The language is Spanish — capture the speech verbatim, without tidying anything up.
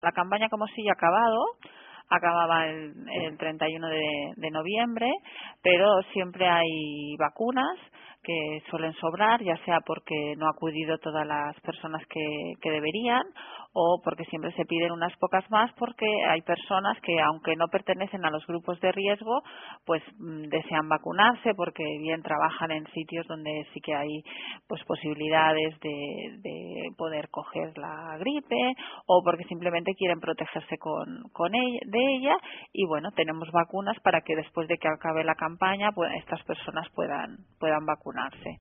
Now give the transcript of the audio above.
La campaña como si ya ha acabado, acababa el, el treinta y uno de, de noviembre, pero siempre hay vacunas que suelen sobrar, ya sea porque no ha acudido todas las personas que, que deberían o porque siempre se piden unas pocas más porque hay personas que aunque no pertenecen a los grupos de riesgo pues mm, desean vacunarse porque bien trabajan en sitios donde sí que hay pues posibilidades de, de poder coger la gripe o porque simplemente quieren protegerse con, con ella, de ella y bueno, tenemos vacunas para que después de que acabe la campaña pues estas personas puedan puedan vacunarse.